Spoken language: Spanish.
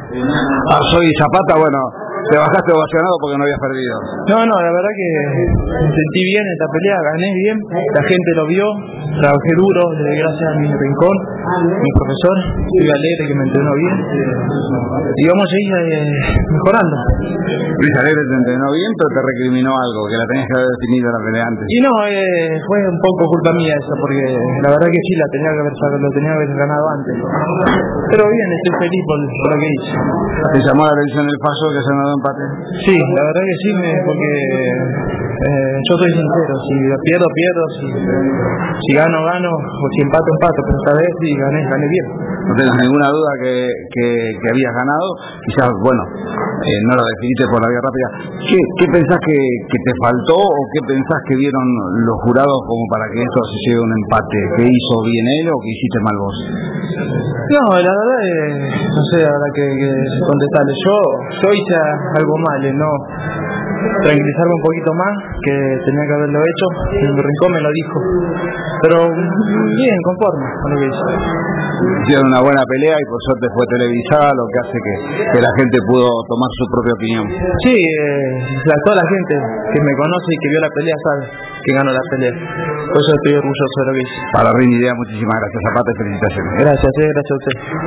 Soy Zapata, bueno, te bajaste ovacionado porque no habías perdido. No, la verdad que me sentí bien en esta pelea, gané bien, la gente lo vio, trabajé duro, gracias a mi rincón, mi profesor, estoy alegre que me entrenó bien y vamos a ir mejorando. Luis Alegre te entrenó bien, pero te recriminó algo, que la tenías que haber definido la pelea antes. Y no, fue un poco culpa mía eso, porque la verdad que sí, lo tenía que haber ganado antes. Pero bien, estoy feliz por lo que hice. ¿Te llamó la atención el paso que se nos dio empate? Sí, la verdad que sí, porque yo soy sincero, si pierdo, si gano, o si empato, pero esta vez sí gané bien. No tengas ninguna duda que habías ganado, quizás, bueno, no lo definiste por la vía rápida. ¿Qué pensás que te faltó o qué pensás que vieron los jurados como para que esto se lleve a un empate? ¿Qué hizo bien él o qué hiciste mal vos? No, la verdad, no sé, ahora que contestarle. Yo hice algo mal, no tranquilizarme un poquito más, que tenía que haberlo hecho, en mi rincón me lo dijo. Pero bien, conforme con lo que hice. Hicieron una buena pelea y por suerte fue televisada, lo que hace que la gente pudo tomar su propia opinión. Sí, toda la gente que me conoce y que vio la pelea sabe que ganó la pelea. Por eso estoy orgulloso de lo que hice. Para Rini Idea, muchísimas gracias, Zapata, y felicitaciones. Gracias a usted.